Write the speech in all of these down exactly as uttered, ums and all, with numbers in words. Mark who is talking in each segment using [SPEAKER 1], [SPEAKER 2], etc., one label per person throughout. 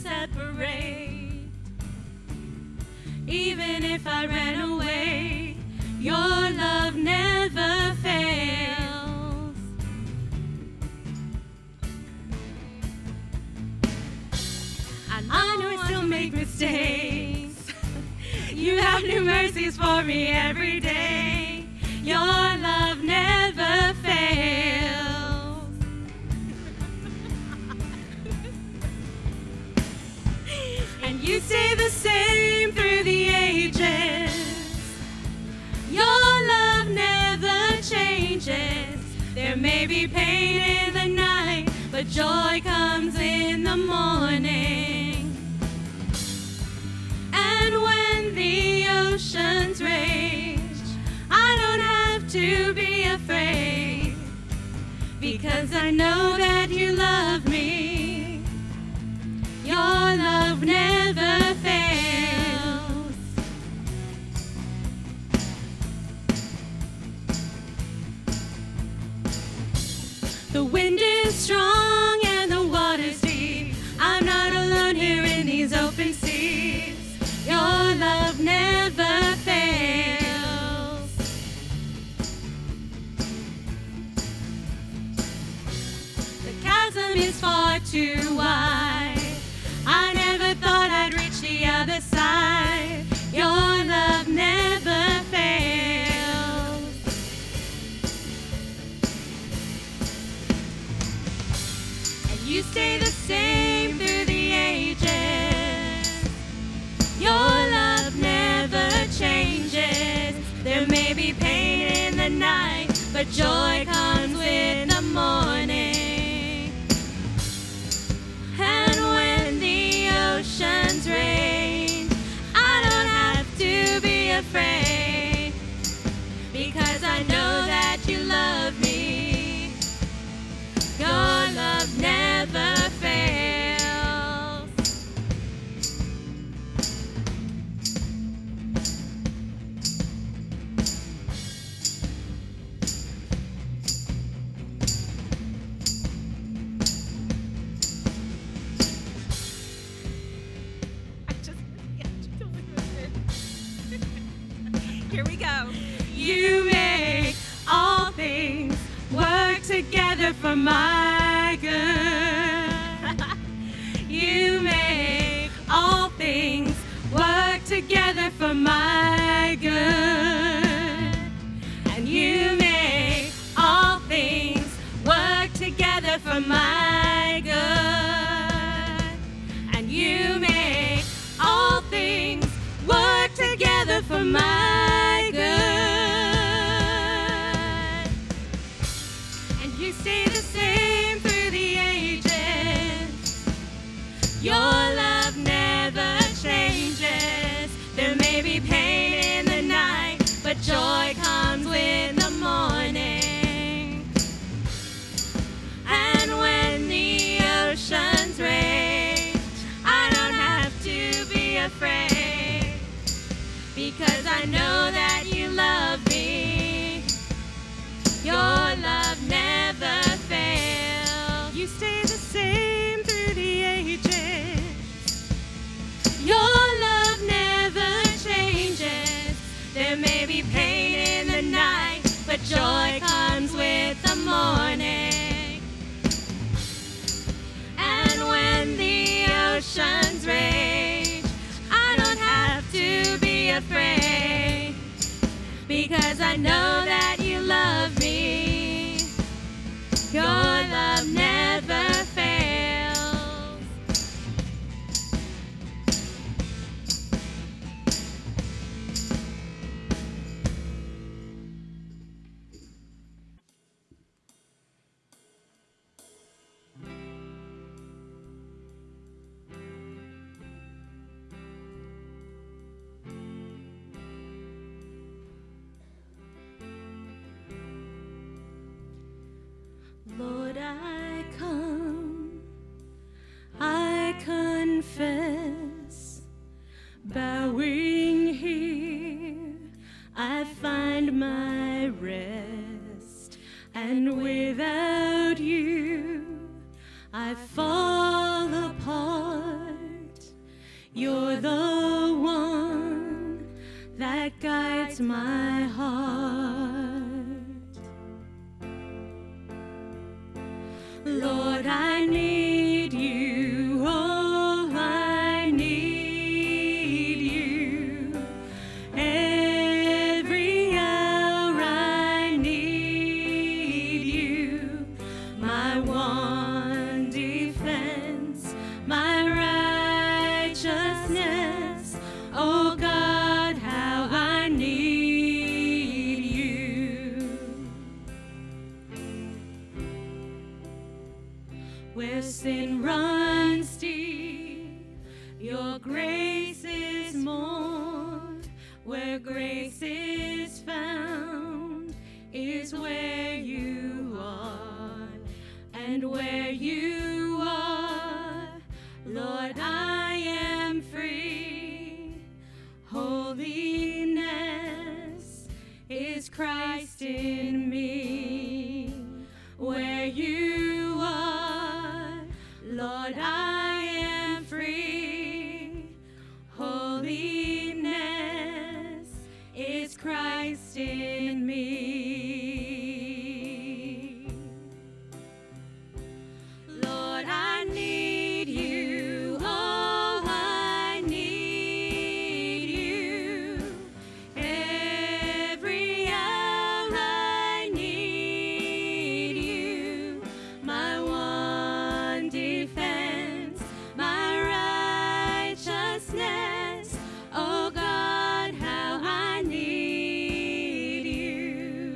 [SPEAKER 1] separate. Even if I ran away, your love never fails. I know I, know I still make mistakes. You have new mercies for me every day. Your love never fails. And you stay the same through the ages. Your love never changes. There may be pain in the night, but joy comes in the morning. And when the oceans rage, I don't have to be afraid, because I know that you love me. Your love never fails. The wind is strong and the water's deep. I'm not alone here in these open seas. Your love never fails. The chasm is far too wide. I never thought I'd reach the other side. Your love never fails. And you stay the same through the ages. Your love never changes. There may be pain in the night, but joy comes in the morning. And when the oceans rage, I don't have to be afraid, because I know that you love me. Your love never fails.
[SPEAKER 2] Here we go.
[SPEAKER 1] You make all things work together for my good. You make all things work together for my good. And you make all things work together for my good. And you make all things work together for my good. And you stay the same through the ages. Your love never changes. There may be pain in the night, but joy comes with the morning. And when the oceans rage, I don't have to be afraid, because I know that you love me. Your love never fails. You stay the same through the ages. Your love never changes. There may be pain in the night, but joy comes with the morning. And when the oceans rage, I don't have to be afraid, because I know that you love me. Your love never fails. Lord, I come, I confess, bowing here, I find my rest, and without you, I fall apart. You're the one that guides my heart. Lord, I need you. Oh, I need you. Every hour I need you. My one defense, my righteousness. Oh God, how I need you. Where sin runs deep, your grace is more. Where grace is found is where you are. And where you are, Lord, I am free. Holiness is Christ in me. Where you are, Lord, I am free. Holiness is Christ in me. Lord, I need you. Oh, I need you. Every hour I need you. My one defense, my righteousness. Oh God, how I need you.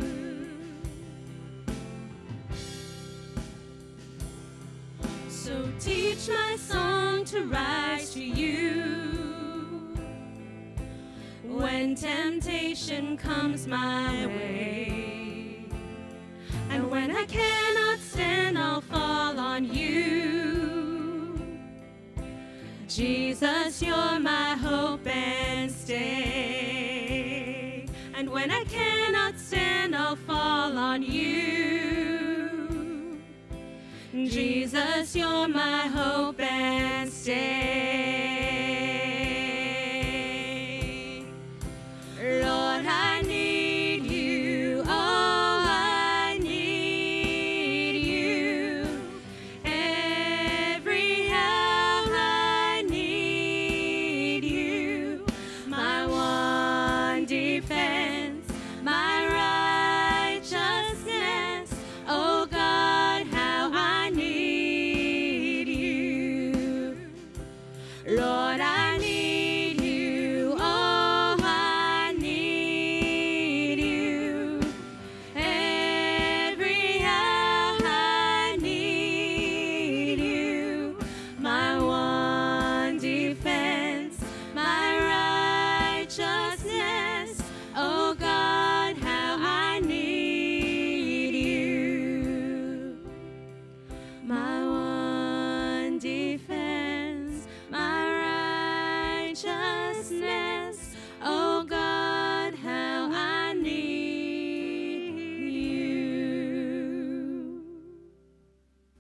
[SPEAKER 1] So teach my song to rise to you. When temptation comes my way, and when I cannot stand, I'll fall on you. Jesus, you're my hope and stay. And when I cannot stand, I'll fall on you. Jesus, you're my hope and stay.